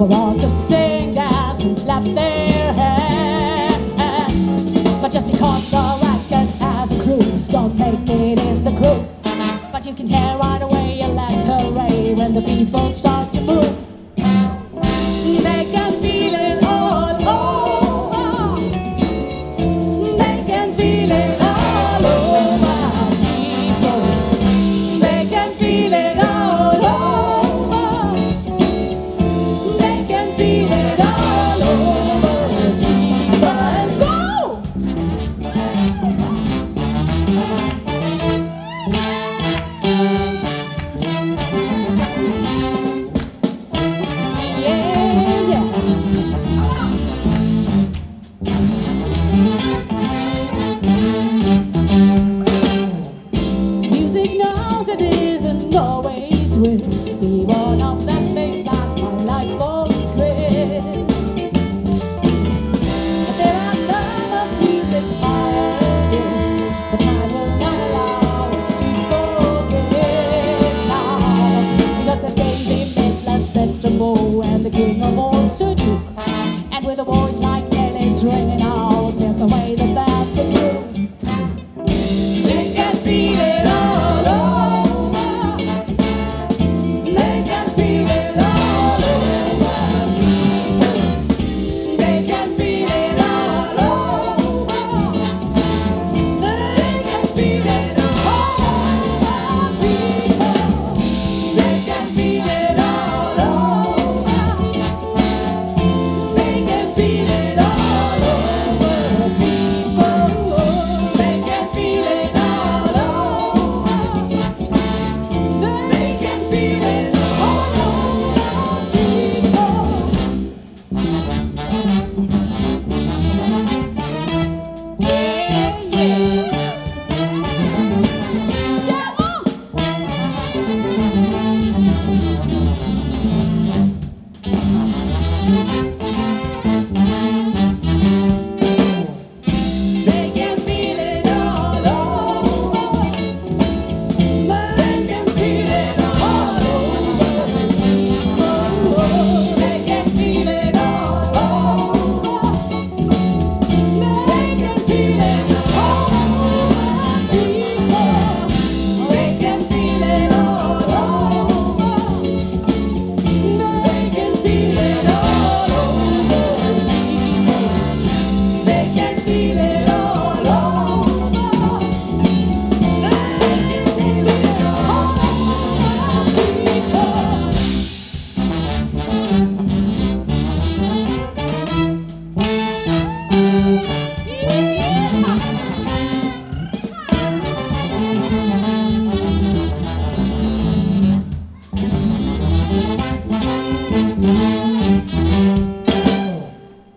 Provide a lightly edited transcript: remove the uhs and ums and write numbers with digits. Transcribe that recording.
for all to sing, dance, and clap their hands. But just because the racket has a crew, don't make it in the crew. But you can tear right away your array when the people start to move. They can feel it all over. They can feel it all over, people. They can feel it all over. They can feel it all over, people. Go!